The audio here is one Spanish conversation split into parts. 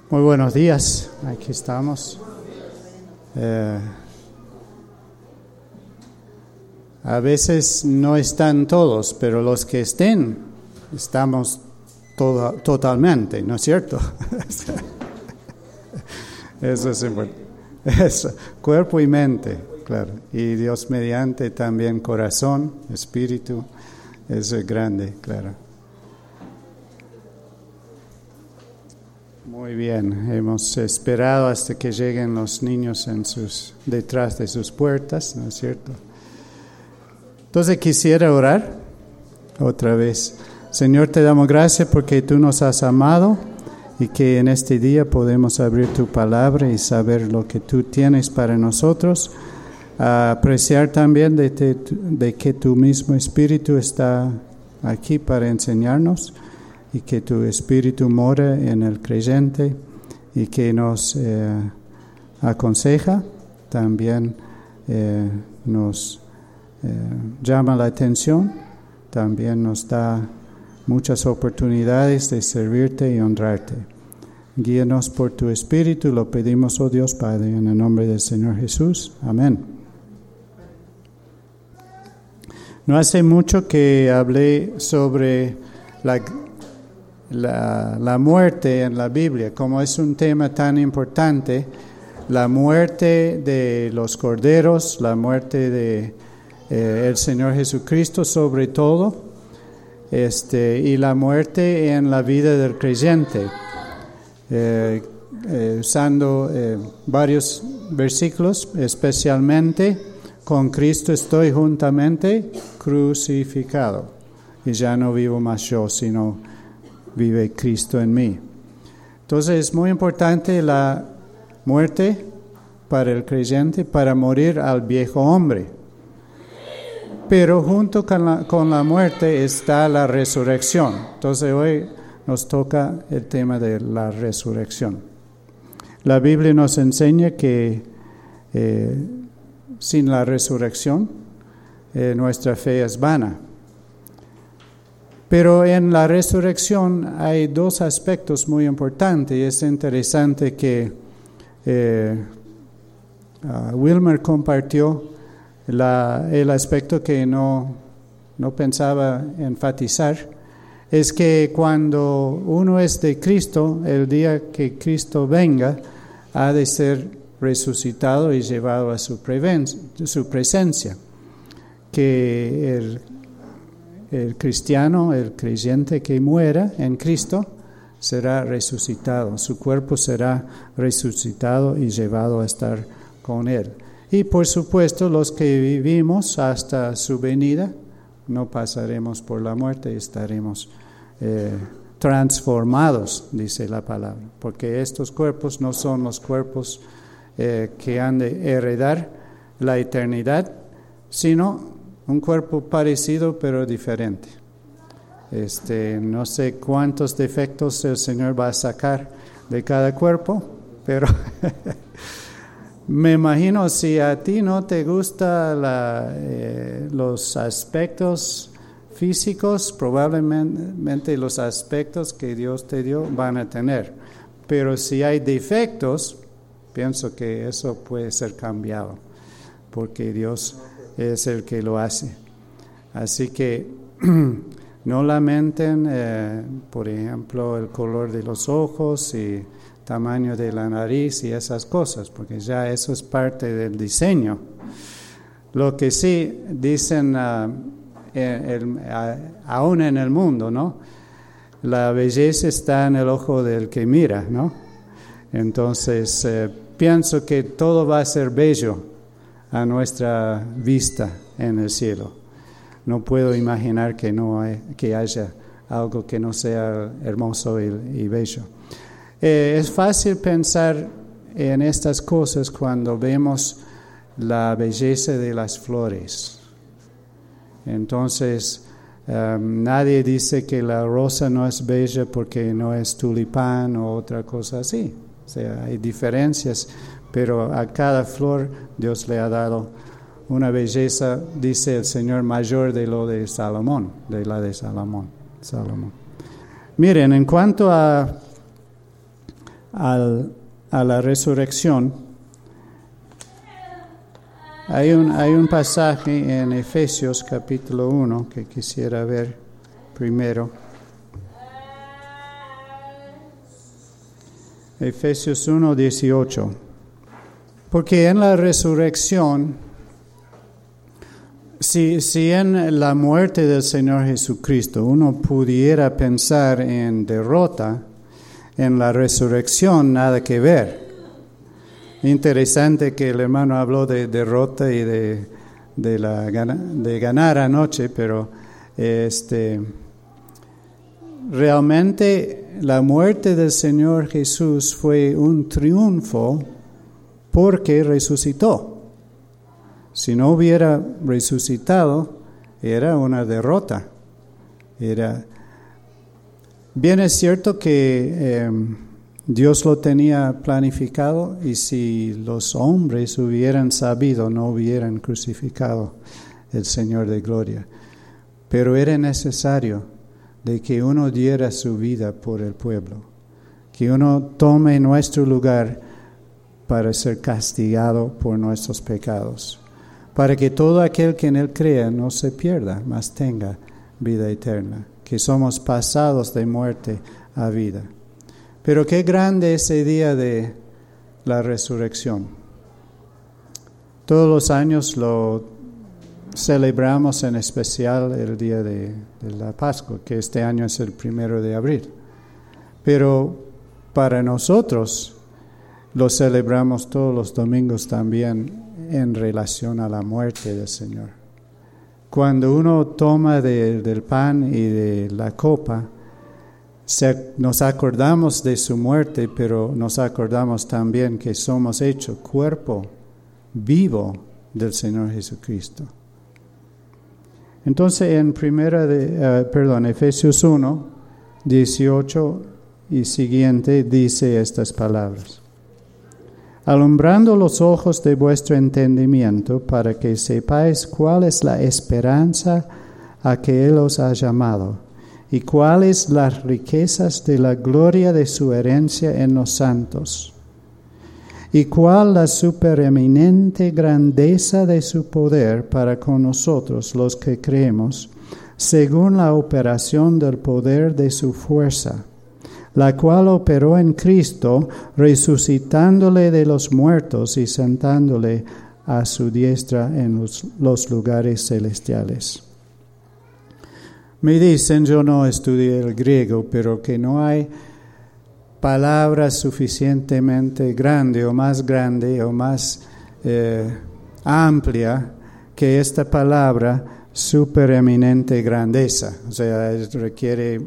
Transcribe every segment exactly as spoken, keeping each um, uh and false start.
Muy buenos días, aquí estamos. Eh, a veces no están todos, pero los que estén, estamos todo, totalmente, ¿no es cierto? Eso es importante. Eso, cuerpo y mente, claro. Y Dios mediante también corazón, espíritu, eso es grande, claro. Muy bien, hemos esperado hasta que lleguen los niños en sus, detrás de sus puertas, ¿no es cierto? Entonces quisiera orar otra vez. Señor, te damos gracias porque tú nos has amado y que en este día podemos abrir tu palabra y saber lo que tú tienes para nosotros. A apreciar también de, te, de que tu mismo Espíritu está aquí para enseñarnos y que tu Espíritu mora en el creyente y que nos eh, aconseja, también eh, nos eh, llama la atención, también nos da muchas oportunidades de servirte y honrarte. Guíanos por tu Espíritu, lo pedimos, oh Dios Padre, en el nombre del Señor Jesús. Amén. No hace mucho que hablé sobre la La, la muerte en la Biblia, como es un tema tan importante, la muerte de los corderos, la muerte de eh, el Señor Jesucristo sobre todo, este, y la muerte en la vida del creyente, eh, eh, usando eh, varios versículos, especialmente con Cristo estoy juntamente crucificado, y ya no vivo más yo, sino vive Cristo en mí. Entonces es muy importante la muerte para el creyente, para morir al viejo hombre. Pero junto con la, con la muerte está la resurrección. Entonces hoy nos toca el tema de la resurrección. La Biblia nos enseña que eh, sin la resurrección eh, nuestra fe es vana. Pero en la resurrección hay dos aspectos muy importantes y es interesante que eh, uh, Wilmer compartió la, el aspecto que no, no pensaba enfatizar, es que cuando uno es de Cristo, el día que Cristo venga, ha de ser resucitado y llevado a su, preven- su presencia, que el El cristiano, el creyente que muera en Cristo, será resucitado. Su cuerpo será resucitado y llevado a estar con Él. Y por supuesto, los que vivimos hasta su venida, no pasaremos por la muerte, estaremos eh, transformados, dice la palabra. Porque estos cuerpos no son los cuerpos eh, que han de heredar la eternidad, sino un cuerpo parecido pero diferente. Este, no sé cuántos defectos el Señor va a sacar de cada cuerpo, pero me imagino si a ti no te gustan eh, los aspectos físicos, probablemente los aspectos que Dios te dio van a tener. Pero si hay defectos, pienso que eso puede ser cambiado, porque Dios es el que lo hace. Así que no lamenten, eh, por ejemplo, el color de los ojos y tamaño de la nariz y esas cosas, porque ya eso es parte del diseño. Lo que sí dicen, uh, el, el, uh, aún en el mundo, ¿no? La belleza está en el ojo del que mira, ¿no? Entonces, eh, pienso que todo va a ser bello a nuestra vista en el cielo. No puedo imaginar que no hay, que haya algo que no sea hermoso y, y bello. Eh, es fácil pensar en estas cosas cuando vemos la belleza de las flores. Entonces, um, nadie dice que la rosa no es bella porque no es tulipán o otra cosa así. O sea, hay diferencias, pero a cada flor Dios le ha dado una belleza, dice el Señor, mayor de lo de Salomón, de la de Salomón. Salomón. Miren, en cuanto a al, a la resurrección, hay un, hay un pasaje en Efesios capítulo uno que quisiera ver primero. Efesios uno, dieciocho. Porque en la resurrección, si, si en la muerte del Señor Jesucristo uno pudiera pensar en derrota, en la resurrección nada que ver. Interesante que el hermano habló de derrota y de, de, la, de ganar anoche, pero este, realmente la muerte del Señor Jesús fue un triunfo porque resucitó. Si no hubiera resucitado, era una derrota. Era... Bien es cierto que eh, Dios lo tenía planificado, y si los hombres hubieran sabido, no hubieran crucificado al Señor de gloria. Pero era necesario de que uno diera su vida por el pueblo, que uno tome nuestro lugar para ser castigado por nuestros pecados, para que todo aquel que en Él crea no se pierda, mas tenga vida eterna, que somos pasados de muerte a vida. Pero qué grande ese día de la resurrección. Todos los años lo celebramos, en especial el día de, de la Pascua, que este año es el primero de abril. Pero para nosotros lo celebramos todos los domingos también en relación a la muerte del Señor. Cuando uno toma de, del pan y de la copa, se, nos acordamos de su muerte, pero nos acordamos también que somos hechos cuerpo vivo del Señor Jesucristo. Entonces en primera de, uh, perdón, Efesios uno, dieciocho y siguiente dice estas palabras: alumbrando los ojos de vuestro entendimiento, para que sepáis cuál es la esperanza a que Él os ha llamado, y cuáles las riquezas de la gloria de su herencia en los santos, y cuál la supereminente grandeza de su poder para con nosotros los que creemos, según la operación del poder de su fuerza, la cual operó en Cristo, resucitándole de los muertos y sentándole a su diestra en los, los lugares celestiales. Me dicen, yo no estudié el griego, pero que no hay palabra suficientemente grande o más grande o más eh, amplia que esta palabra supereminente grandeza. O sea, requiere...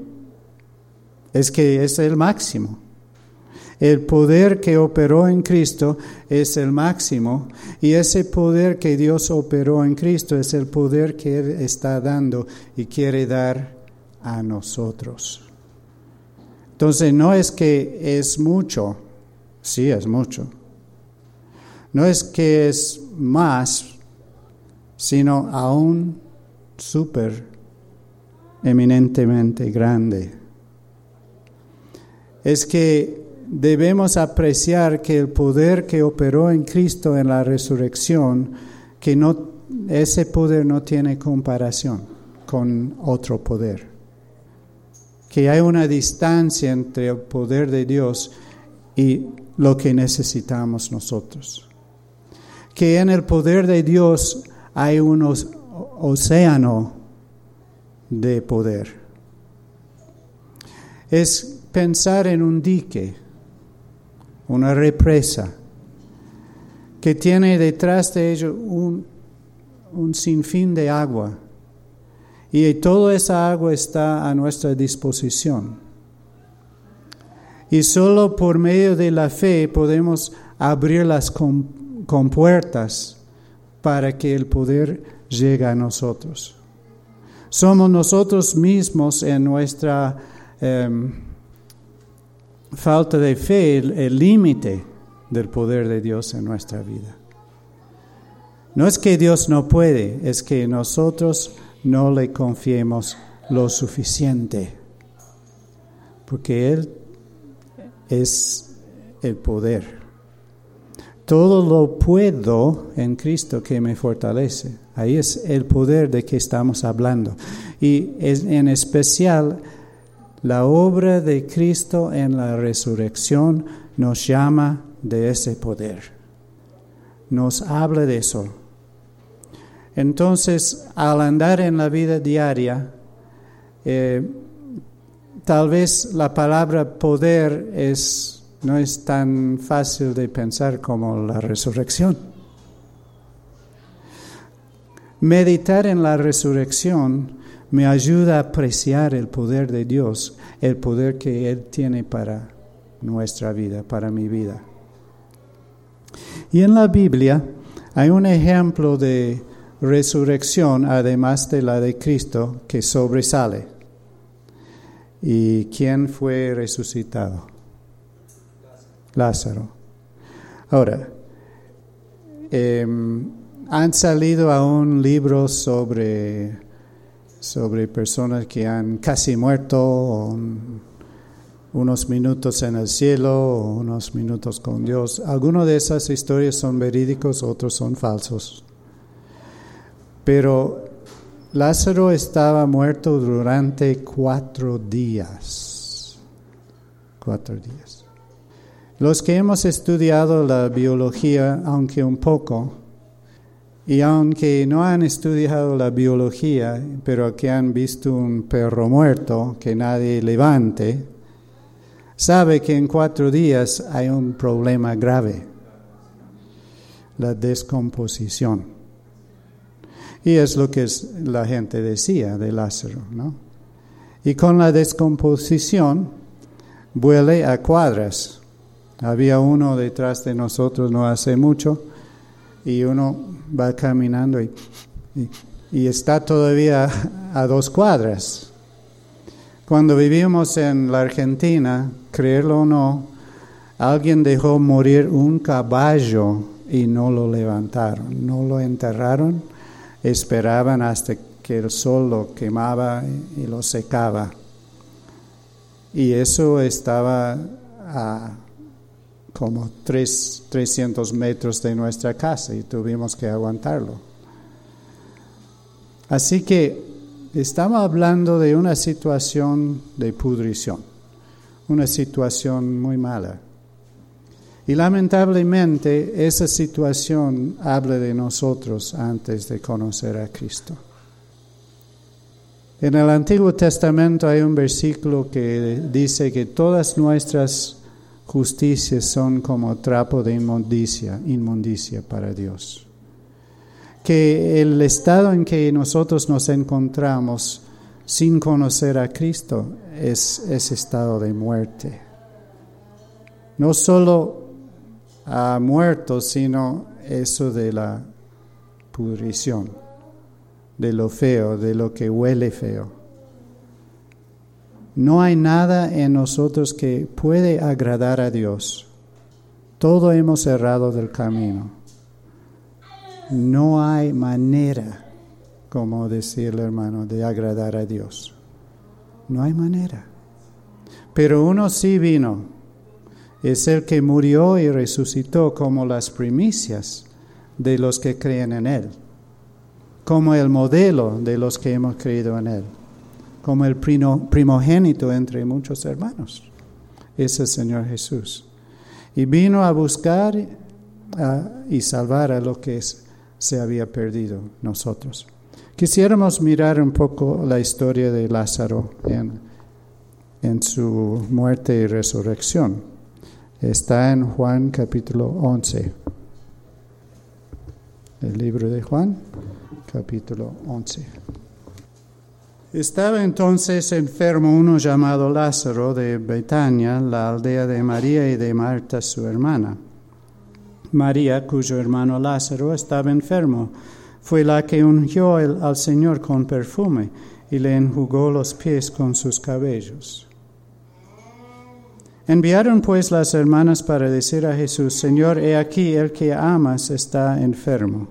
es que es el máximo. El poder que operó en Cristo es el máximo, y ese poder que Dios operó en Cristo es el poder que Él está dando y quiere dar a nosotros. Entonces no es que es mucho, sí es mucho. No es que es más, sino aún súper eminentemente grande. Es que debemos apreciar que el poder que operó en Cristo en la resurrección, que no, ese poder no tiene comparación con otro poder. Que hay una distancia entre el poder de Dios y lo que necesitamos nosotros. Que en el poder de Dios hay un océano de poder. Es pensar en un dique, una represa, que tiene detrás de ello un, un sinfín de agua, y toda esa agua está a nuestra disposición. Y solo por medio de la fe podemos abrir las compuertas para que el poder llegue a nosotros. Somos nosotros mismos en nuestra eh, falta de fe, el límite del poder de Dios en nuestra vida. No es que Dios no puede, es que nosotros no le confiemos lo suficiente, porque Él es el poder. Todo lo puedo en Cristo que me fortalece. Ahí es el poder de que estamos hablando. Y es, en especial, la obra de Cristo en la resurrección nos llama de ese poder. Nos habla de eso. Entonces, al andar en la vida diaria, eh, tal vez la palabra poder es... no es tan fácil de pensar como la resurrección. Meditar en la resurrección me ayuda a apreciar el poder de Dios, el poder que Él tiene para nuestra vida, para mi vida. Y en la Biblia hay un ejemplo de resurrección, además de la de Cristo, que sobresale. ¿Y quién fue resucitado? Lázaro. Ahora, eh, han salido aún libros sobre, sobre personas que han casi muerto, un, unos minutos en el cielo, o unos minutos con Dios. Algunas de esas historias son verídicos, otros son falsos. Pero Lázaro estaba muerto durante cuatro días. Cuatro días. Los que hemos estudiado la biología, aunque un poco, y aunque no han estudiado la biología, pero que han visto un perro muerto que nadie levante, sabe que en cuatro días hay un problema grave, la descomposición. Y es lo que la gente decía de Lázaro, ¿no? Y con la descomposición, vuelve a cuadras. Había uno detrás de nosotros no hace mucho y uno va caminando y, y, y está todavía a dos cuadras. Cuando vivimos en la Argentina, creerlo o no, alguien dejó morir un caballo y no lo levantaron, no lo enterraron, esperaban hasta que el sol lo quemaba y lo secaba. Y eso estaba a como tres, trescientos metros de nuestra casa y tuvimos que aguantarlo. Así que estamos hablando de una situación de pudrición, una situación muy mala. Y lamentablemente esa situación habla de nosotros antes de conocer a Cristo. En el Antiguo Testamento hay un versículo que dice que todas nuestras justicias son como trapo de inmundicia, inmundicia para Dios. Que el estado en que nosotros nos encontramos sin conocer a Cristo es ese estado de muerte. No solo ha muerto, sino eso de la pudrición, de lo feo, de lo que huele feo. No hay nada en nosotros que puede agradar a Dios. Todo hemos errado del camino. No hay manera, como decía el hermano, de agradar a Dios. No hay manera. Pero uno sí vino. Es el que murió y resucitó como las primicias de los que creen en Él. Como el modelo de los que hemos creído en Él. Como el primogénito entre muchos hermanos. Es el Señor Jesús. Y vino a buscar a, y salvar a lo que es, se había perdido nosotros. Quisiéramos mirar un poco la historia de Lázaro en, en su muerte y resurrección. Está en Juan capítulo once. El libro de Juan, capítulo once. Estaba entonces enfermo uno llamado Lázaro de Betania, la aldea de María y de Marta su hermana. María, cuyo hermano Lázaro estaba enfermo, fue la que ungió el, al Señor con perfume y le enjugó los pies con sus cabellos. Enviaron pues las hermanas para decir a Jesús: Señor, he aquí el que amas está enfermo.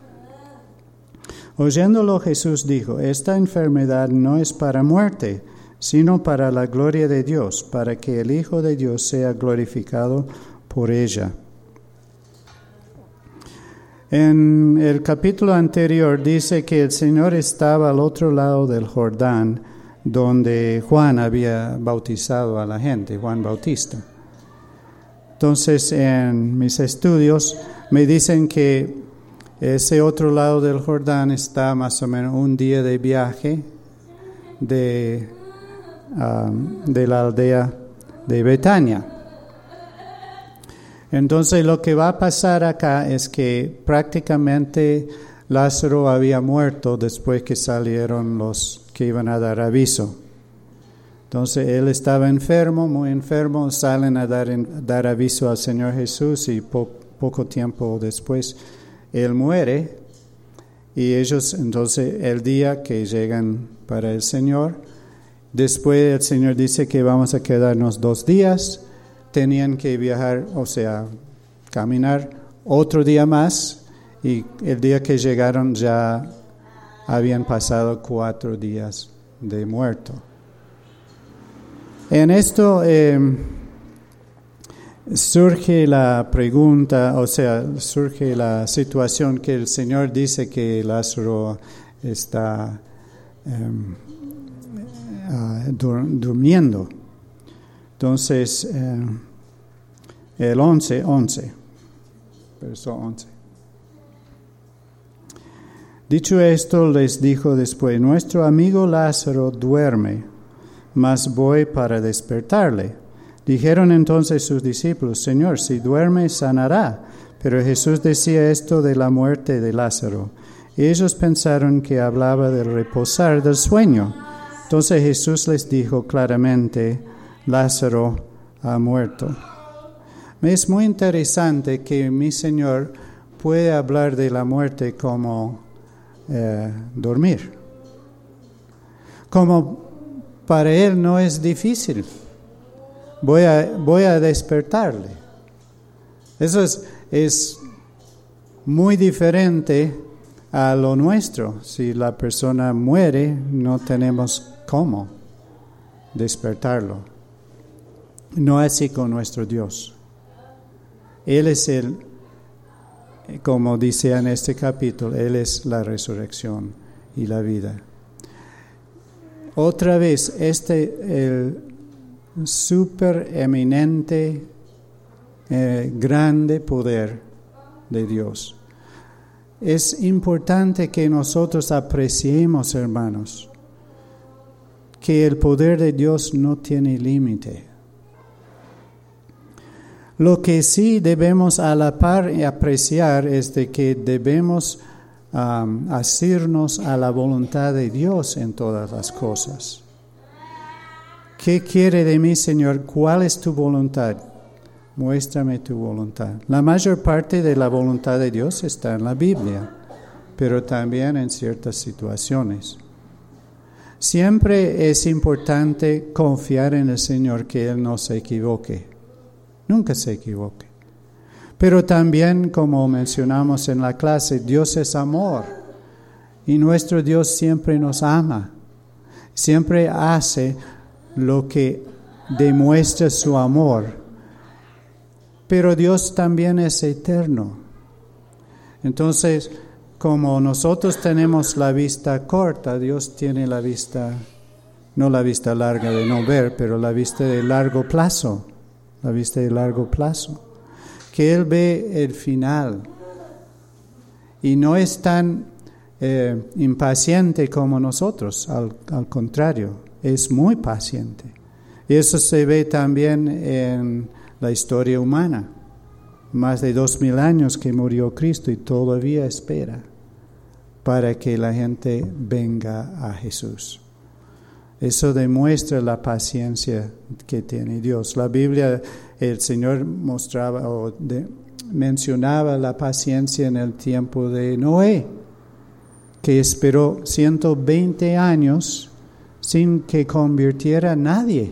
Oyéndolo Jesús dijo: esta enfermedad no es para muerte, sino para la gloria de Dios, para que el Hijo de Dios sea glorificado por ella. En el capítulo anterior dice que el Señor estaba al otro lado del Jordán, donde Juan había bautizado a la gente, Juan Bautista. Entonces, en mis estudios me dicen que ese otro lado del Jordán está más o menos un día de viaje de, um, de la aldea de Betania. Entonces, lo que va a pasar acá es que prácticamente Lázaro había muerto después que salieron los que iban a dar aviso. Entonces, él estaba enfermo, muy enfermo, salen a dar, dar aviso al Señor Jesús y po, poco tiempo después él muere. Y ellos, entonces, el día que llegan para el Señor, después el Señor dice que vamos a quedarnos dos días, tenían que viajar, o sea, caminar otro día más, y el día que llegaron ya habían pasado cuatro días de muerto. En esto eh, surge la pregunta, o sea, surge la situación que el Señor dice que Lázaro está eh, uh, dur- durmiendo. Entonces, eh, el once, once, verso once. Dicho esto, les dijo después: nuestro amigo Lázaro duerme, mas voy para despertarle. Dijeron entonces sus discípulos: Señor, si duerme, sanará. Pero Jesús decía esto de la muerte de Lázaro. Y ellos pensaron que hablaba del reposar del sueño. Entonces Jesús les dijo claramente: Lázaro ha muerto. Me es muy interesante que mi Señor puede hablar de la muerte como eh, dormir. Como para Él no es difícil. Voy a, voy a despertarle. Eso es, es muy diferente a lo nuestro. Si la persona muere, no tenemos cómo despertarlo. No así con nuestro Dios. Él es el, como dice en este capítulo, Él es la resurrección y la vida. Otra vez, este el super eminente, eh, grande poder de Dios. Es importante que nosotros apreciemos, hermanos, que el poder de Dios no tiene límite. Lo que sí debemos a la par apreciar es de que debemos um, asirnos a la voluntad de Dios en todas las cosas. ¿Qué quiere de mí, Señor? ¿Cuál es tu voluntad? Muéstrame tu voluntad. La mayor parte de la voluntad de Dios está en la Biblia, pero también en ciertas situaciones. Siempre es importante confiar en el Señor, que Él no se equivoque. Nunca se equivoque. Pero también, como mencionamos en la clase, Dios es amor. Y nuestro Dios siempre nos ama. Siempre hace lo que demuestra su amor. Pero Dios también es eterno. Entonces, como nosotros tenemos la vista corta, Dios tiene la vista, no la vista larga de no ver, pero la vista de largo plazo. La vista de largo plazo, que Él ve el final y no es tan eh, impaciente como nosotros, al, al contrario, es muy paciente. Y eso se ve también en la historia humana. Más de dos mil años que murió Cristo y todavía espera para que la gente venga a Jesús. Eso demuestra la paciencia que tiene Dios. La Biblia, el Señor mostraba o de, mencionaba la paciencia en el tiempo de Noé, que esperó ciento veinte años sin que convirtiera a nadie,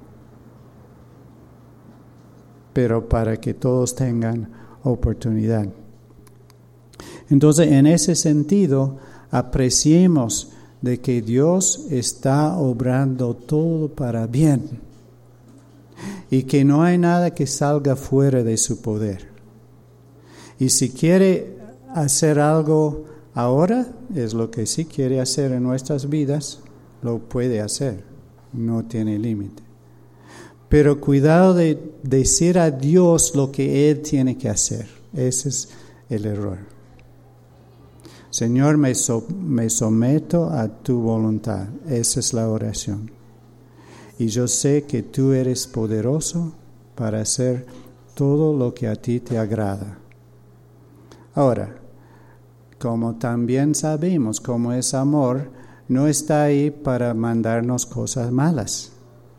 pero para que todos tengan oportunidad. Entonces, en ese sentido, apreciemos de que Dios está obrando todo para bien. y que no hay nada que salga fuera de su poder. Y si quiere hacer algo ahora, es lo que sí quiere hacer en nuestras vidas, lo puede hacer, no tiene límite. Pero cuidado de decir a Dios lo que Él tiene que hacer, ese es el error. Señor, me, so, me someto a tu voluntad, esa es la oración. Y yo sé que tú eres poderoso para hacer todo lo que a ti te agrada. Ahora, como también sabemos, como es amor, no está ahí para mandarnos cosas malas.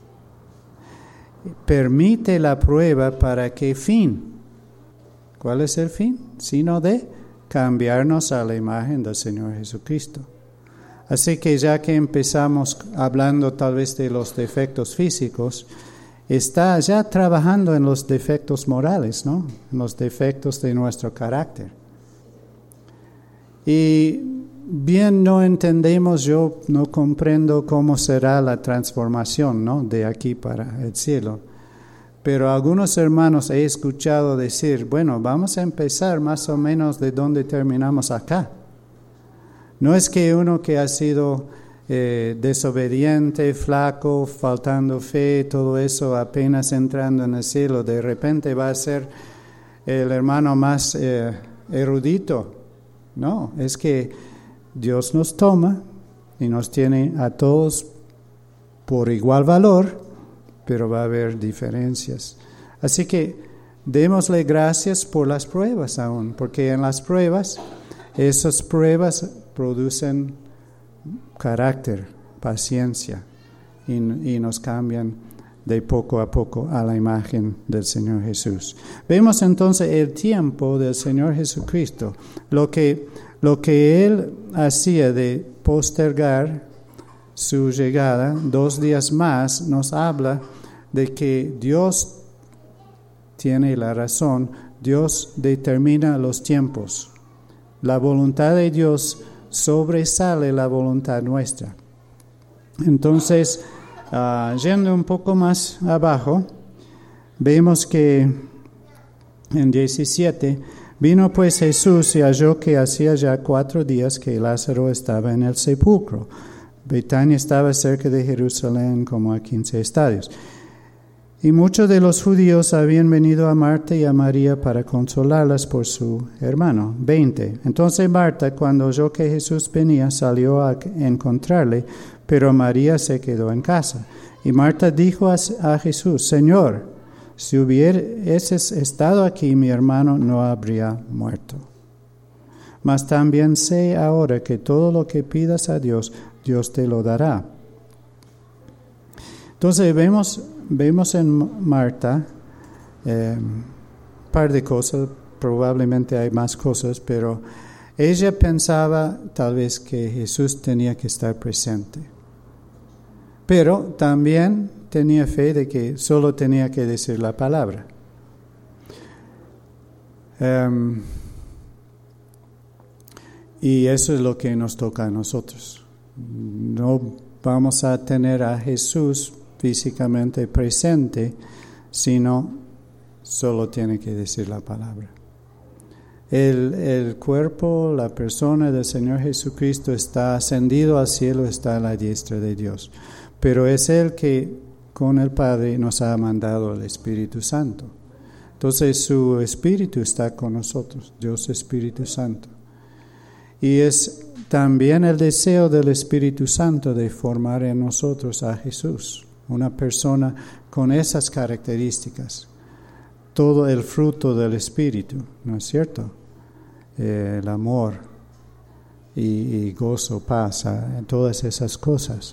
Permite la prueba para qué fin. ¿Cuál es el fin? Sino de cambiarnos a la imagen del Señor Jesucristo. Así que ya que empezamos hablando tal vez de los defectos físicos, está ya trabajando en los defectos morales, ¿no? En los defectos de nuestro carácter. Y bien no entendemos, yo no comprendo cómo será la transformación, ¿no? De aquí para el cielo. Pero algunos hermanos he escuchado decir, bueno, vamos a empezar más o menos de donde terminamos acá. No es que uno que ha sido eh, desobediente, flaco, faltando fe, todo eso, apenas entrando en el cielo, de repente va a ser el hermano más eh, erudito. No, es que Dios nos toma y nos tiene a todos por igual valor, pero va a haber diferencias. Así que démosle gracias por las pruebas aún, porque en las pruebas, esas pruebas producen carácter, paciencia, y, y nos cambian de poco a poco a la imagen del Señor Jesús. Vemos entonces el tiempo del Señor Jesucristo, lo que, lo que Él hacía de postergar su llegada dos días más, nos habla de que Dios tiene la razón, Dios determina los tiempos. La voluntad de Dios sobresale la voluntad nuestra. Entonces, uh, yendo un poco más abajo, vemos que en diecisiete, vino pues Jesús y halló que hacía ya cuatro días que Lázaro estaba en el sepulcro. Betania estaba cerca de Jerusalén como a quince estadios. Y muchos de los judíos habían venido a Marta y a María para consolarlas por su hermano. veinte. Entonces Marta, cuando oyó que Jesús venía, salió a encontrarle, pero María se quedó en casa. Y Marta dijo a, a Jesús, Señor, si hubieses estado aquí, mi hermano no habría muerto. Mas también sé ahora que todo lo que pidas a Dios, Dios te lo dará. Entonces vemos, vemos en Marta eh, un par de cosas, probablemente hay más cosas, pero ella pensaba tal vez que Jesús tenía que estar presente. Pero también tenía fe de que solo tenía que decir la palabra. Um, y eso es lo que nos toca a nosotros. No vamos a tener a Jesús físicamente presente, sino solo tiene que decir la palabra. El, el cuerpo, la persona del Señor Jesucristo está ascendido al cielo, está a la diestra de Dios. Pero es Él que con el Padre nos ha mandado el Espíritu Santo. Entonces su Espíritu está con nosotros, Dios Espíritu Santo. Y es también el deseo del Espíritu Santo de formar en nosotros a Jesús, una persona con esas características. Todo el fruto del Espíritu, ¿no es cierto? Eh, el amor y, y gozo, paz, eh, todas esas cosas.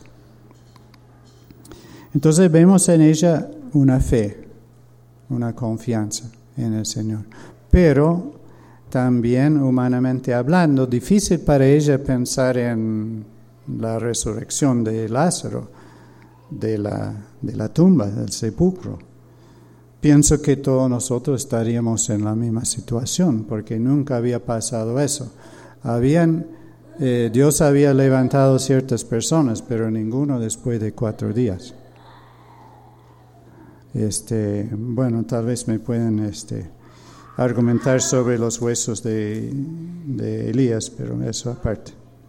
Entonces vemos en ella una fe, una confianza en el Señor. Pero también humanamente hablando, difícil para ella pensar en la resurrección de Lázaro, de la, de la tumba, del sepulcro. Pienso que todos nosotros estaríamos en la misma situación, porque nunca había pasado eso. Habían, eh, Dios había levantado ciertas personas, pero ninguno después de cuatro días. Este, bueno, tal vez me pueden este, argumentar sobre los huesos de, de Elías, pero eso aparte.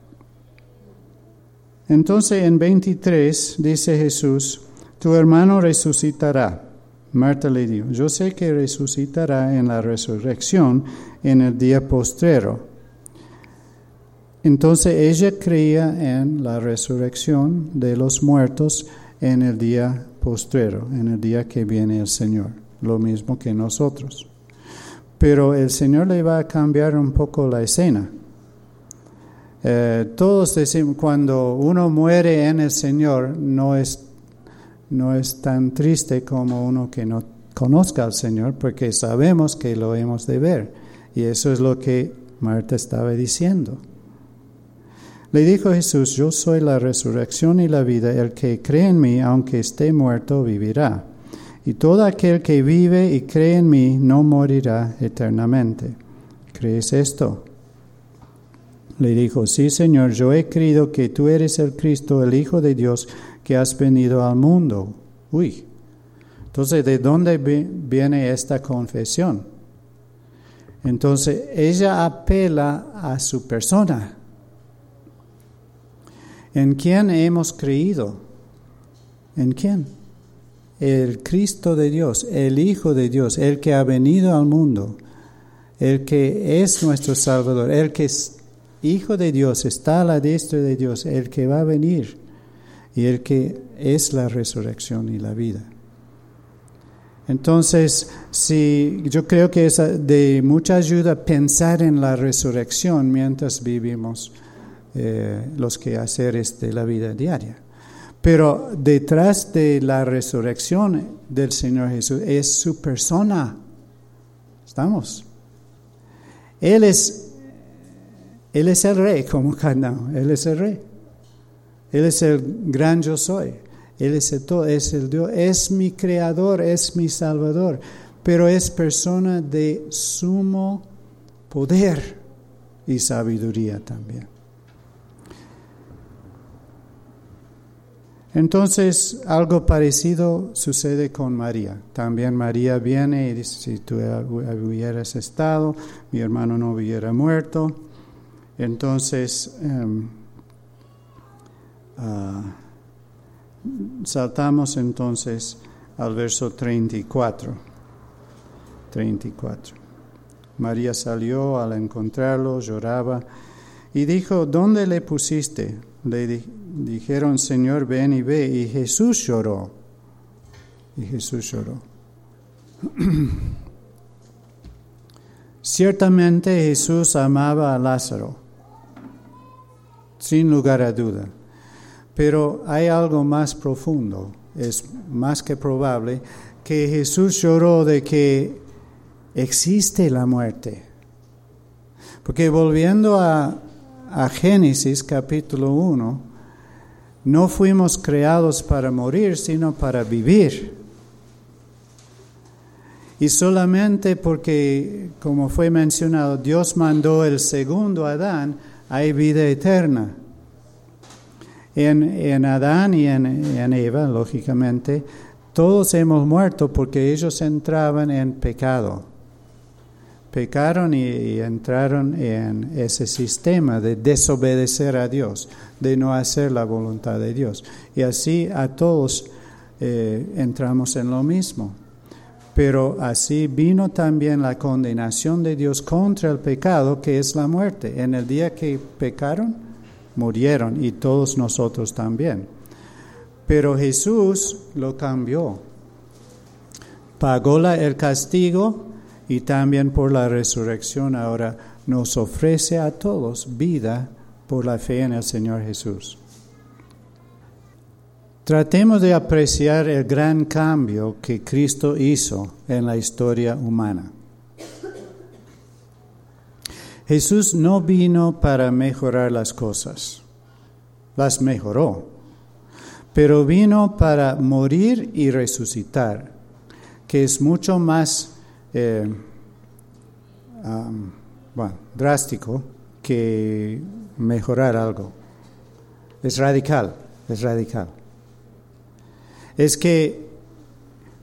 Entonces en veintitrés dice Jesús, tu hermano resucitará. Marta le dijo, yo sé que resucitará en la resurrección en el día postrero. Entonces ella creía en la resurrección de los muertos en el día postrero, en el día que viene el Señor, lo mismo que nosotros. Pero el Señor le va a cambiar un poco la escena. Eh, todos decimos, cuando uno muere en el Señor, no es, no es tan triste como uno que no conozca al Señor, porque sabemos que lo hemos de ver. Y eso es lo que Marta estaba diciendo. Le dijo Jesús, yo soy la resurrección y la vida, el que cree en mí, aunque esté muerto, vivirá. Y todo aquel que vive y cree en mí, no morirá eternamente. ¿Crees esto? Le dijo, sí, Señor, yo he creído que tú eres el Cristo, el Hijo de Dios, que has venido al mundo. Uy, entonces, ¿de dónde viene esta confesión? Entonces, ella apela a su persona. ¿En quién hemos creído? ¿En quién? El Cristo de Dios, el Hijo de Dios, el que ha venido al mundo, el que es nuestro Salvador, el que es Hijo de Dios, está a la diestra de Dios, el que va a venir y el que es la resurrección y la vida. Entonces, si yo creo que es de mucha ayuda pensar en la resurrección mientras vivimos Eh, los quehaceres de la vida diaria. Pero detrás de la resurrección del Señor Jesús es su persona. ¿Estamos? Él es, Él es el Rey, como cantamos. Él es el Rey. Él es el gran yo soy. Él es el todo, es el Dios. Es mi Creador, es mi Salvador. Pero es persona de sumo poder y sabiduría también. Entonces, algo parecido sucede con María. También María viene y dice, si tú hubieras estado, mi hermano no hubiera muerto. Entonces, um, uh, saltamos entonces al verso treinta y cuatro. treinta y cuatro. María salió al encontrarlo, lloraba y dijo, ¿dónde le pusiste? Le di- dijeron, Señor, ven y ve. Y Jesús lloró. Y Jesús lloró. Ciertamente Jesús amaba a Lázaro, sin lugar a duda. Pero hay algo más profundo. Es más que probable que Jesús lloró de que existe la muerte. Porque volviendo a A Génesis capítulo uno, no fuimos creados para morir, sino para vivir. Y solamente porque, como fue mencionado, Dios mandó el segundo Adán, hay vida eterna. En, en Adán y en, en Eva, lógicamente, todos hemos muerto porque ellos entraban en pecado. Pecaron y, y entraron en ese sistema de desobedecer a Dios, de no hacer la voluntad de Dios. Y así a todos eh, entramos en lo mismo. Pero así vino también la condenación de Dios contra el pecado, que es la muerte. En el día que pecaron, murieron, y todos nosotros también. Pero Jesús lo cambió. Pagó la, el castigo, y también por la resurrección ahora nos ofrece a todos vida por la fe en el Señor Jesús. Tratemos de apreciar el gran cambio que Cristo hizo en la historia humana. Jesús no vino para mejorar las cosas, las mejoró, pero vino para morir y resucitar, que es mucho más Eh, um, bueno, drástico que mejorar algo. Es radical, es radical. Es que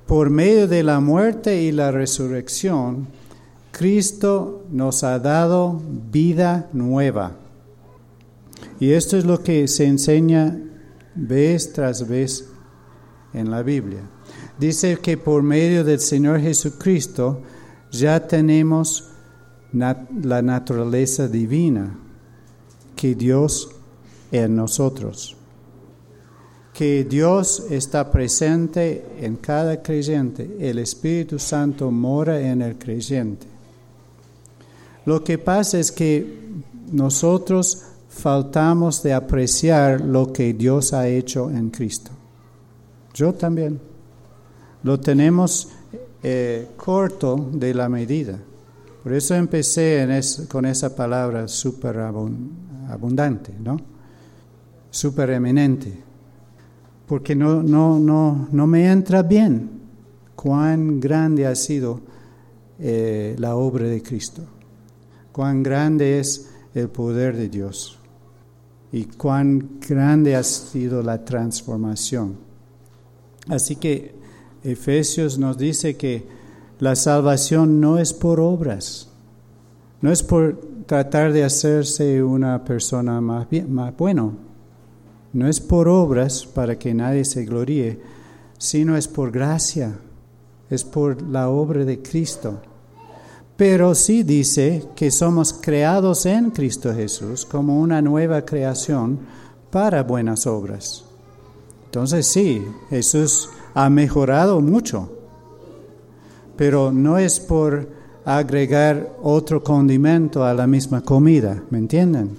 por medio de la muerte y la resurrección, Cristo nos ha dado vida nueva. Y esto es lo que se enseña vez tras vez en la Biblia. Dice que por medio del Señor Jesucristo ya tenemos nat- la naturaleza divina que Dios en nosotros. Que Dios está presente en cada creyente. El Espíritu Santo mora en el creyente. Lo que pasa es que nosotros faltamos de apreciar lo que Dios ha hecho en Cristo. Yo también. Lo tenemos eh, corto de la medida. Por eso empecé en es, con esa palabra superabundante, ¿no? Supereminente. Porque no, no, no, no me entra bien cuán grande ha sido eh, la obra de Cristo. Cuán grande es el poder de Dios. Y cuán grande ha sido la transformación. Así que Efesios nos dice que la salvación no es por obras, no es por tratar de hacerse una persona más bien, más bueno, no es por obras para que nadie se gloríe, sino es por gracia, es por la obra de Cristo. Pero sí dice que somos creados en Cristo Jesús como una nueva creación para buenas obras. Entonces sí, Jesús ha mejorado mucho, pero no es por agregar otro condimento a la misma comida, ¿me entienden?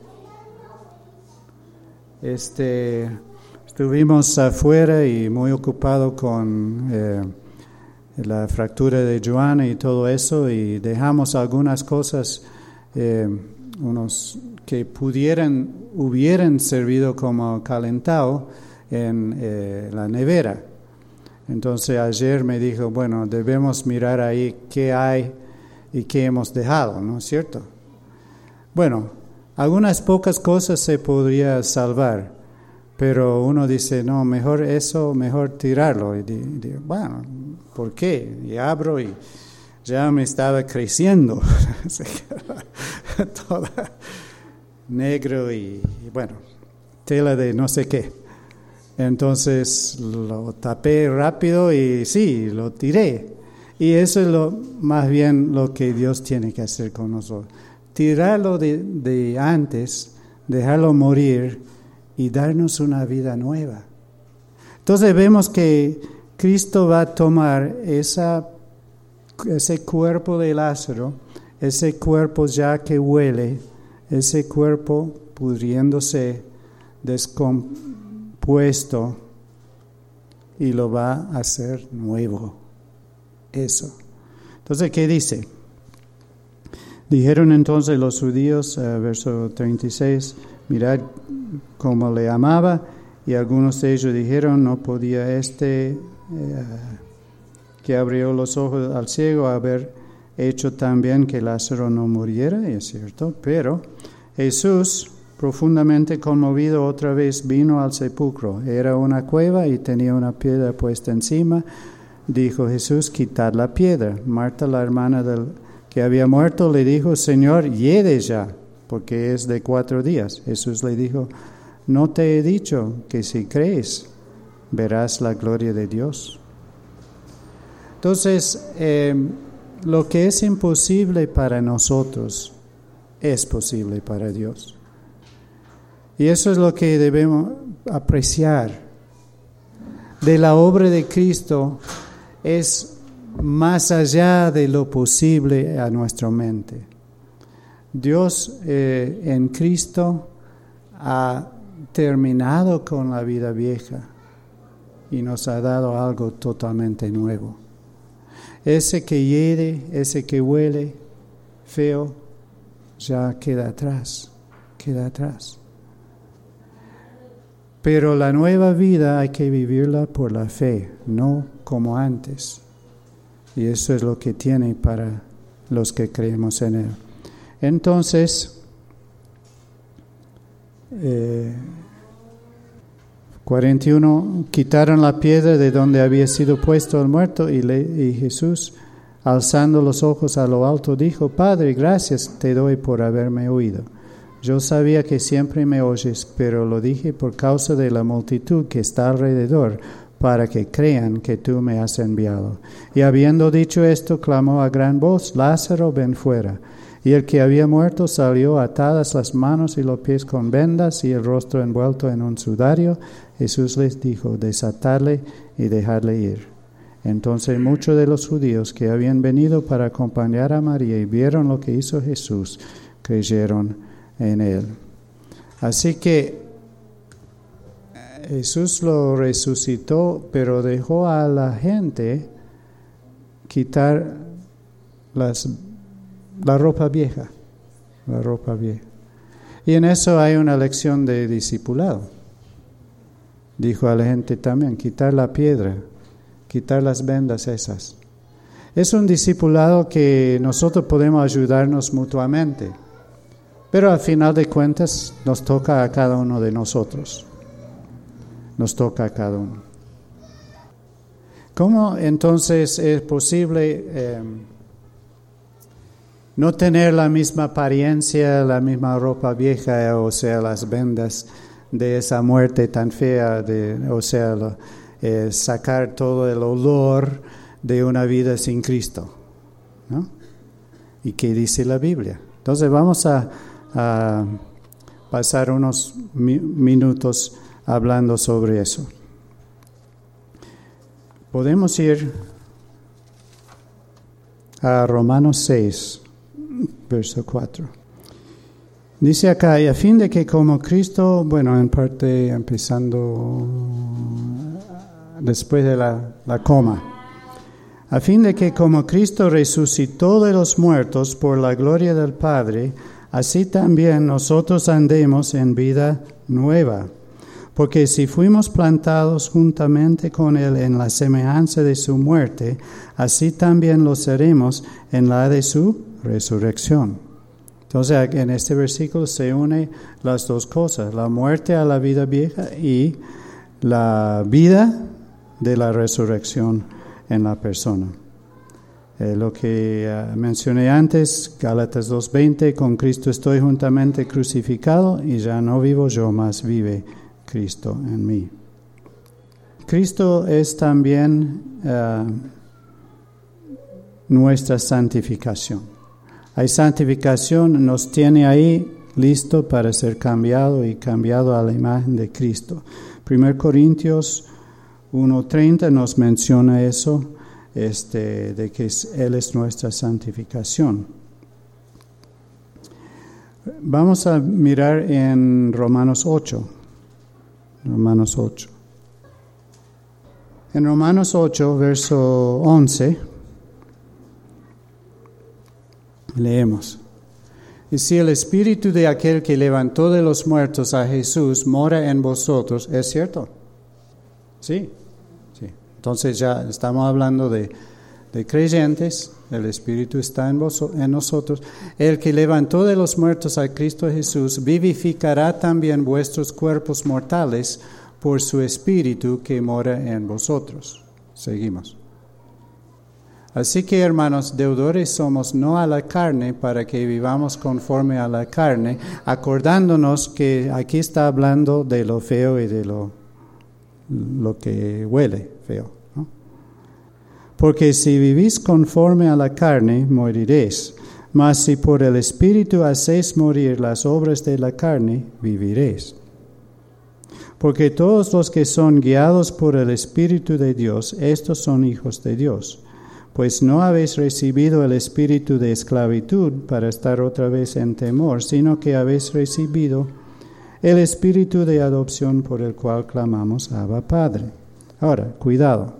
Este, estuvimos afuera y muy ocupados con eh, la fractura de Joana y todo eso, y dejamos algunas cosas, eh, unos que pudieran, hubieran servido como calentado en eh, la nevera. Entonces ayer me dijo, bueno, debemos mirar ahí qué hay y qué hemos dejado, ¿no es cierto? Bueno, algunas pocas cosas se podría salvar, pero uno dice, no, mejor eso, mejor tirarlo. Y digo, bueno, ¿por qué? Y abro y ya me estaba creciendo, toda negro y, y bueno, tela de no sé qué. Entonces lo tapé rápido y sí, lo tiré. Y eso es lo más bien lo que Dios tiene que hacer con nosotros. Tirarlo de, de antes, dejarlo morir y darnos una vida nueva. Entonces vemos que Cristo va a tomar esa, ese cuerpo de Lázaro, ese cuerpo ya que huele, ese cuerpo pudriéndose, descompuesto, y lo va a hacer nuevo. Eso. Entonces, ¿qué dice? Dijeron entonces los judíos, uh, verso treinta y seis, mirad cómo le amaba, y algunos de ellos dijeron, no podía este uh, que abrió los ojos al ciego haber hecho también que Lázaro no muriera, y es cierto, pero Jesús, profundamente conmovido, otra vez vino al sepulcro. Era una cueva y tenía una piedra puesta encima. Dijo Jesús, quitad la piedra. Marta, la hermana del que había muerto, le dijo, Señor, hiede ya, porque es de cuatro días. Jesús le dijo, no te he dicho que si crees, verás la gloria de Dios. Entonces, eh, lo que es imposible para nosotros, es posible para Dios. Y eso es lo que debemos apreciar. De la obra de Cristo es más allá de lo posible a nuestra mente. Dios eh, en Cristo ha terminado con la vida vieja y nos ha dado algo totalmente nuevo. Ese que hiere, ese que huele feo, ya queda atrás, queda atrás. Pero la nueva vida hay que vivirla por la fe, no como antes. Y eso es lo que tiene para los que creemos en Él. Entonces, eh, cuarenta y uno, quitaron la piedra de donde había sido puesto el muerto y, le, y Jesús, alzando los ojos a lo alto, dijo: Padre, gracias te doy por haberme oído. Yo sabía que siempre me oyes, pero lo dije por causa de la multitud que está alrededor, para que crean que tú me has enviado. Y habiendo dicho esto, clamó a gran voz: Lázaro, ven fuera. Y el que había muerto salió, atadas las manos y los pies con vendas y el rostro envuelto en un sudario. Jesús les dijo: desatadle y dejadle ir. Entonces muchos de los judíos que habían venido para acompañar a María y vieron lo que hizo Jesús, creyeron en él. Así que Jesús lo resucitó, pero dejó a la gente quitar las, la ropa vieja, la ropa vieja. Y en eso hay una lección de discipulado. Dijo a la gente también: quitar la piedra, quitar las vendas esas. Es un discipulado que nosotros podemos ayudarnos mutuamente, pero al final de cuentas nos toca a cada uno de nosotros. Nos toca a cada uno. ¿Cómo entonces es posible eh, no tener la misma apariencia, la misma ropa vieja, o sea, las vendas de esa muerte tan fea, de, o sea, lo, eh, sacar todo el olor de una vida sin Cristo, ¿no? ¿Y qué dice la Biblia? Entonces vamos a, a pasar unos mi, minutos hablando sobre eso. Podemos ir a Romanos seis, verso cuatro. Dice acá: y a fin de que como Cristo, bueno, en parte empezando después de la, la coma, a fin de que como Cristo resucitó de los muertos por la gloria del Padre, así también nosotros andemos en vida nueva. Porque si fuimos plantados juntamente con Él en la semejanza de su muerte, así también lo seremos en la de su resurrección. Entonces, en este versículo se une las dos cosas: la muerte a la vida vieja y la vida de la resurrección en la persona. Eh, lo que uh, mencioné antes, Gálatas dos veinte: con Cristo estoy juntamente crucificado y ya no vivo yo, mas vive Cristo en mí. Cristo es también uh, nuestra santificación. Hay santificación, nos tiene ahí listo para ser cambiado y cambiado a la imagen de Cristo. Primero Corintios uno treinta nos menciona eso, este, de que es, Él es nuestra santificación. Vamos a mirar en Romanos ocho. Romanos ocho. En Romanos ocho, verso once, leemos: y si el espíritu de aquel que levantó de los muertos a Jesús mora en vosotros, ¿es cierto? Sí, sí. Entonces ya estamos hablando de, de creyentes, el espíritu está en, vos, en nosotros. El que levantó de los muertos a Cristo Jesús vivificará también vuestros cuerpos mortales por su espíritu que mora en vosotros. Seguimos. Así que, hermanos, deudores somos no a la carne, para que vivamos conforme a la carne, acordándonos que aquí está hablando de lo feo y de lo, lo que huele feo, ¿no? Porque si vivís conforme a la carne, moriréis. Mas si por el Espíritu hacéis morir las obras de la carne, viviréis. Porque todos los que son guiados por el Espíritu de Dios, estos son hijos de Dios. Pues no habéis recibido el espíritu de esclavitud para estar otra vez en temor, sino que habéis recibido el espíritu de adopción por el cual clamamos Abba Padre. Ahora, cuidado.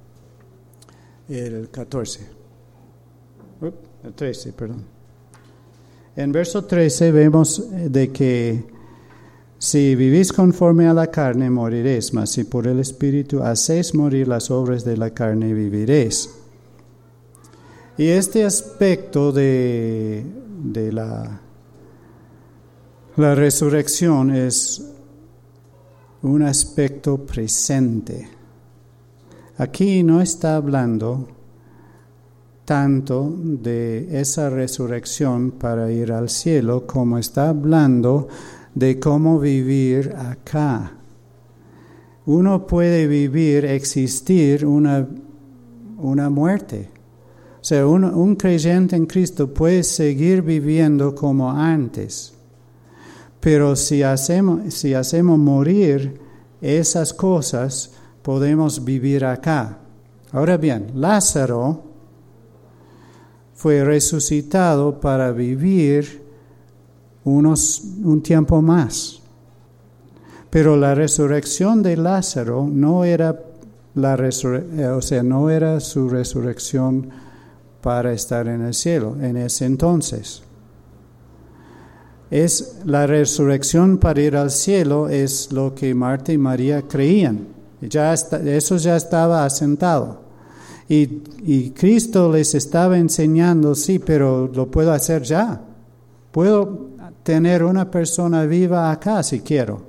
El catorce. Uh, el trece, perdón. En verso trece vemos de que si vivís conforme a la carne, moriréis, mas si por el espíritu hacéis morir las obras de la carne, viviréis. Y este aspecto de, de la, la resurrección es un aspecto presente. Aquí no está hablando tanto de esa resurrección para ir al cielo como está hablando de cómo vivir acá. Uno puede vivir, existir una, una muerte. O sea, un, un creyente en Cristo puede seguir viviendo como antes. Pero si hacemos, si hacemos morir esas cosas, podemos vivir acá. Ahora bien, Lázaro fue resucitado para vivir unos, un tiempo más. Pero la resurrección de Lázaro no era la resur- o sea, no era su resurrección para estar en el cielo en ese entonces. Es la resurrección para ir al cielo, es lo que Marta y María creían. Ya está, eso ya estaba asentado. Y, y Cristo les estaba enseñando, sí, pero lo puedo hacer ya. Puedo tener una persona viva acá si quiero.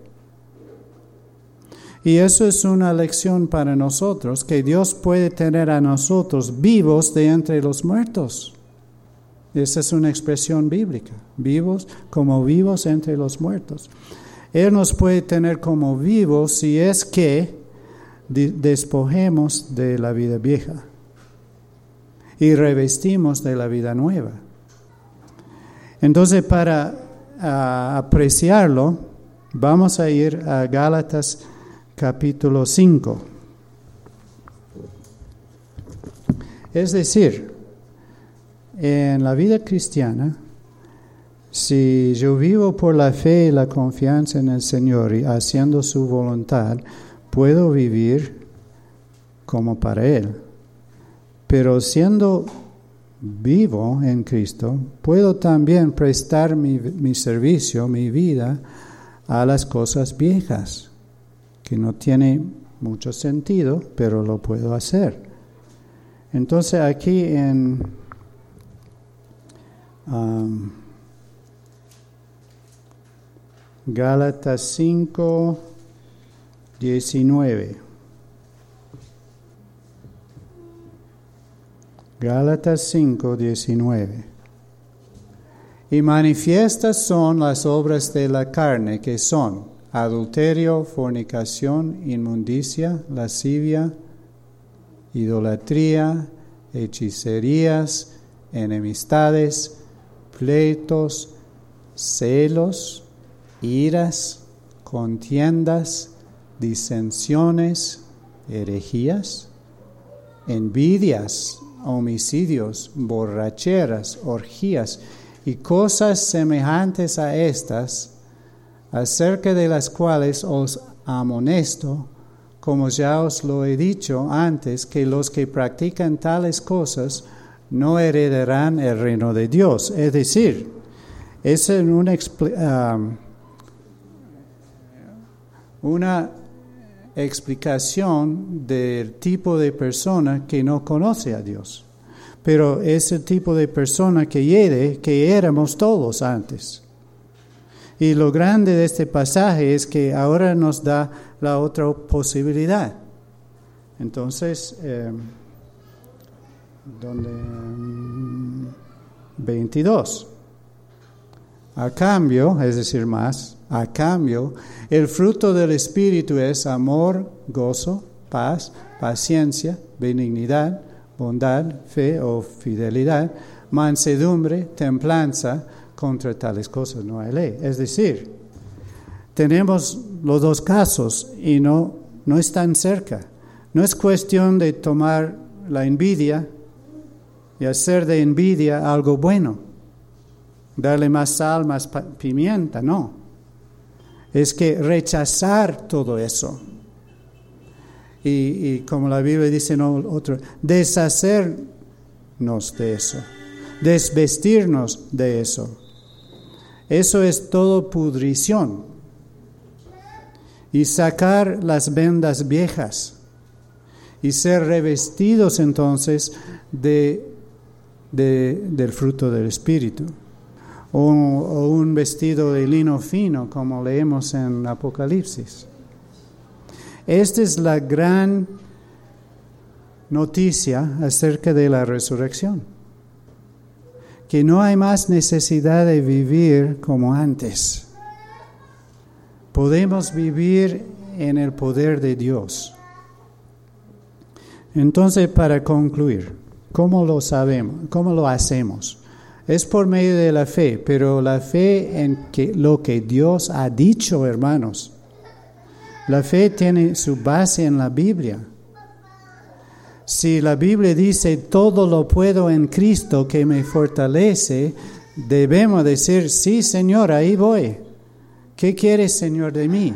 Y eso es una lección para nosotros, que Dios puede tener a nosotros vivos de entre los muertos. Esa es una expresión bíblica, vivos como vivos entre los muertos. Él nos puede tener como vivos si es que despojemos de la vida vieja y revestimos de la vida nueva. Entonces, para uh, apreciarlo, vamos a ir a Gálatas capítulo cinco. Es decir, en la vida cristiana, si yo vivo por la fe y la confianza en el Señor y haciendo su voluntad, puedo vivir como para Él. Pero siendo vivo en Cristo, puedo también prestar mi, mi servicio, mi vida, a las cosas viejas, que no tiene mucho sentido, pero lo puedo hacer. Entonces aquí en um, Gálatas cinco, diecinueve. Gálatas cinco, diecinueve. Y manifiestas son las obras de la carne, que son adulterio, fornicación, inmundicia, lascivia, idolatría, hechicerías, enemistades, pleitos, celos, iras, contiendas, disensiones, herejías, envidias, homicidios, borracheras, orgías y cosas semejantes a estas, acerca de las cuales os amonesto, como ya os lo he dicho antes, que los que practican tales cosas no heredarán el reino de Dios. Es decir, es una, um, una explicación del tipo de persona que no conoce a Dios. Pero es el tipo de persona que hiere, que éramos todos antes. Y lo grande de este pasaje es que ahora nos da la otra posibilidad. Entonces, eh, donde um, veintidós. A cambio, es decir, más, a cambio, el fruto del Espíritu es amor, gozo, paz, paciencia, benignidad, bondad, fe o fidelidad, mansedumbre, templanza. Contra tales cosas no hay ley. Es decir, tenemos los dos casos y no, no están cerca. No es cuestión de tomar la envidia y hacer de envidia algo bueno, darle más sal, más pimienta, no. Es que rechazar todo eso. Y, y como la Biblia dice, no, otro, deshacernos de eso, desvestirnos de eso. Eso es todo pudrición. Y sacar las vendas viejas. Y ser revestidos entonces de, de, del fruto del Espíritu. O, o un vestido de lino fino, como leemos en Apocalipsis. Esta es la gran noticia acerca de la resurrección. Que no hay más necesidad de vivir como antes. Podemos vivir en el poder de Dios. Entonces, para concluir, ¿cómo lo sabemos? ¿Cómo lo hacemos? Es por medio de la fe, pero la fe en que lo que Dios ha dicho, hermanos. La fe tiene su base en la Biblia. Si la Biblia dice, todo lo puedo en Cristo que me fortalece, debemos decir, sí, Señor, ahí voy. ¿Qué quieres, Señor, de mí?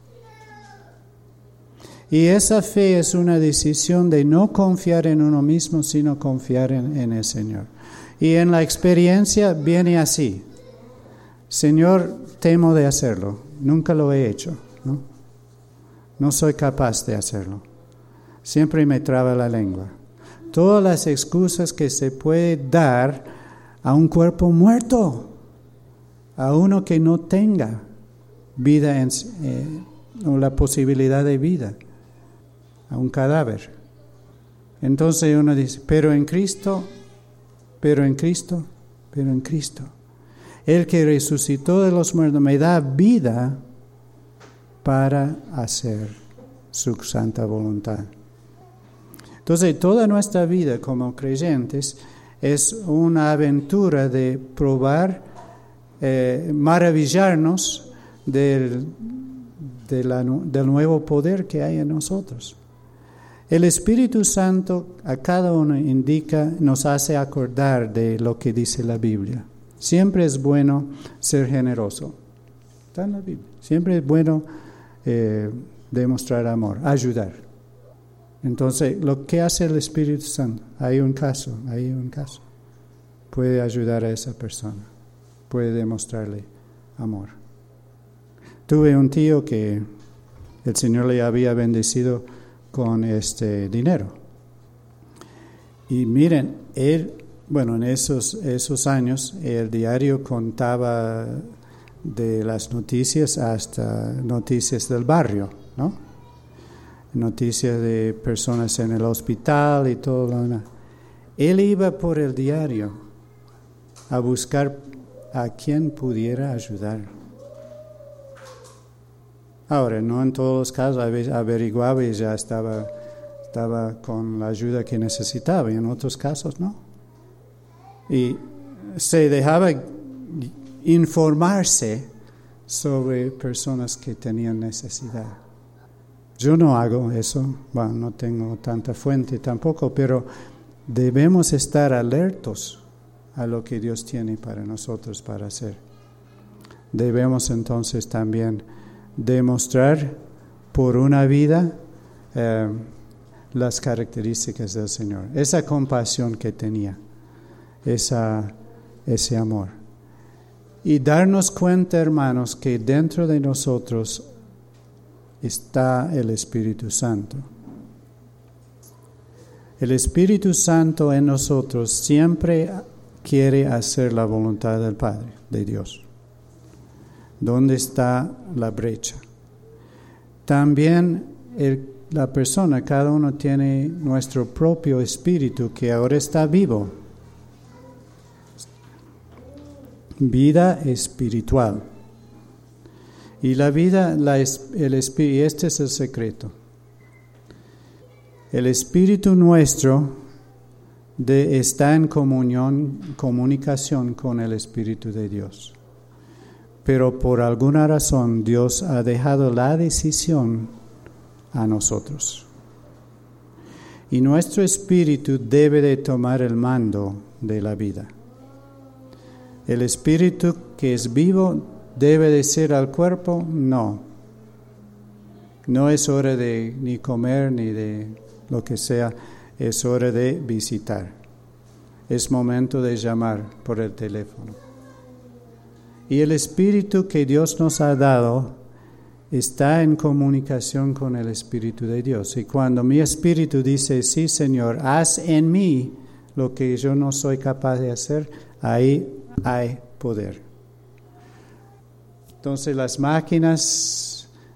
Y esa fe es una decisión de no confiar en uno mismo, sino confiar en, en el Señor. Y en la experiencia viene así. Señor, temo de hacerlo. Nunca lo he hecho, ¿no? No soy capaz de hacerlo. Siempre me traba la lengua. Todas las excusas que se puede dar a un cuerpo muerto, a uno que no tenga vida en, eh, o la posibilidad de vida, a un cadáver. Entonces uno dice, pero en Cristo, pero en Cristo, pero en Cristo. El que resucitó de los muertos me da vida para hacer su santa voluntad. Entonces, toda nuestra vida como creyentes es una aventura de probar, eh, maravillarnos del, de la, del nuevo poder que hay en nosotros. El Espíritu Santo a cada uno indica, nos hace acordar de lo que dice la Biblia. Siempre es bueno ser generoso. Está en la Biblia. Siempre es bueno eh, demostrar amor, ayudar. Entonces, lo que hace el Espíritu Santo, hay un caso, hay un caso. Puede ayudar a esa persona, puede demostrarle amor. Tuve un tío que el Señor le había bendecido con este dinero. Y miren, él, bueno, en esos, esos años, el diario contaba de las noticias hasta noticias del barrio, ¿no? Noticias de personas en el hospital y todo lo demás. Él iba por el diario a buscar a quien pudiera ayudar. Ahora, no en todos los casos averiguaba y ya estaba, estaba con la ayuda que necesitaba, y en otros casos no. Y se dejaba informarse sobre personas que tenían necesidad. Yo no hago eso, bueno, no tengo tanta fuente tampoco, pero debemos estar alertos a lo que Dios tiene para nosotros para hacer. Debemos entonces también demostrar por una vida eh, las características del Señor, esa compasión que tenía, esa, ese amor. Y darnos cuenta, hermanos, que dentro de nosotros está el Espíritu Santo. El Espíritu Santo en nosotros siempre quiere hacer la voluntad del Padre, de Dios. ¿Dónde está la brecha? También el, la persona, cada uno tiene nuestro propio espíritu que ahora está vivo. Vida espiritual. Y la vida, la, el espíritu, y este es el secreto. El espíritu nuestro de, está en comunión, comunicación con el Espíritu de Dios. Pero por alguna razón Dios ha dejado la decisión a nosotros. Y nuestro espíritu debe de tomar el mando de la vida. El espíritu que es vivo debe decir al cuerpo, no. No es hora de ni comer ni de lo que sea, es hora de visitar. Es momento de llamar por el teléfono. Y el espíritu que Dios nos ha dado está en comunicación con el Espíritu de Dios. Y cuando mi espíritu dice, sí, Señor, haz en mí lo que yo no soy capaz de hacer, ahí hay poder. Entonces las máquinas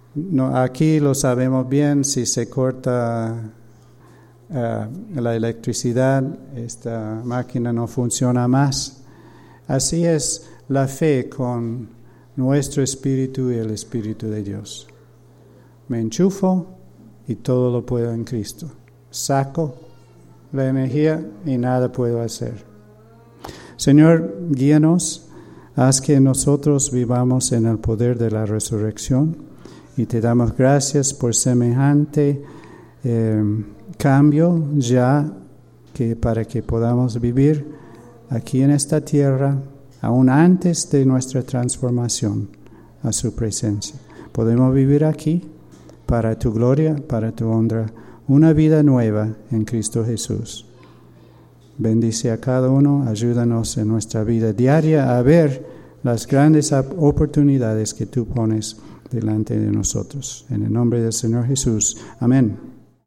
no, aquí lo sabemos bien, si se corta uh, la electricidad, esta máquina no funciona más. Así es la fe con nuestro espíritu y el Espíritu de Dios. Me enchufo y todo lo puedo en Cristo. Saco la energía y nada puedo hacer. Señor, guíanos, haz que nosotros vivamos en el poder de la resurrección y te damos gracias por semejante eh, cambio ya que para que podamos vivir aquí en esta tierra aún antes de nuestra transformación a su presencia. Podemos vivir aquí para tu gloria, para tu honra, una vida nueva en Cristo Jesús. Bendice a cada uno, ayúdanos en nuestra vida diaria a ver las grandes oportunidades que tú pones delante de nosotros. En el nombre del Señor Jesús. Amén.